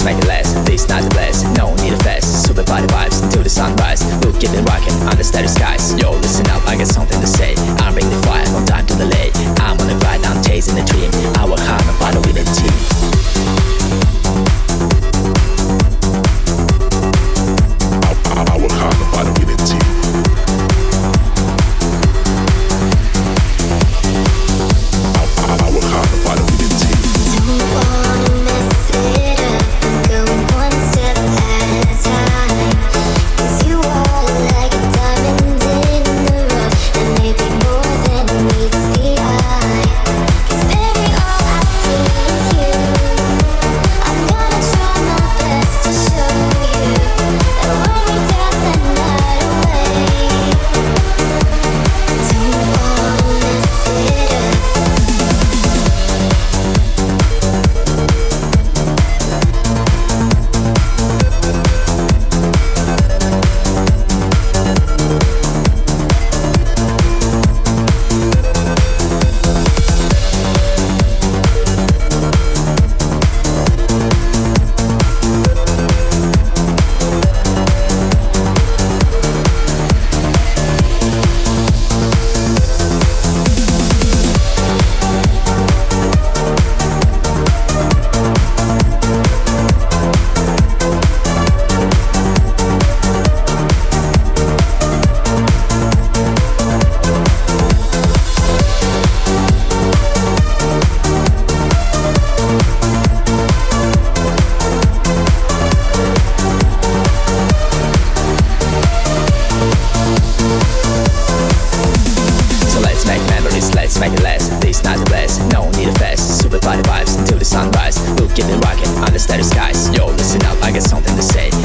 let's make it last. This night to last, no need to fast. Super party vibes until the sunrise. We'll keep it rocking under starry skies. Yo, listen up, I got something to say. I'm bringing the fire, no time to delay. I'm on the ride, I'm chasing the dream. I work hard and battle with a team. I work hard and battle with a team. I work hard and battle with a team. Don't wanna mess it up. Go one step at a time. 'Cause you are like a diamond in the rough, and maybe more than meets the eye. 'Cause baby, all I see is you. I'm gonna try my best to show you that when we dance the night away. Don't wanna mess it up. Let's make it last. This night to last, no need to fast. Super party vibes until the sunrise. We'll keep it rocking under starry skies. Yo, listen up, I got something to say.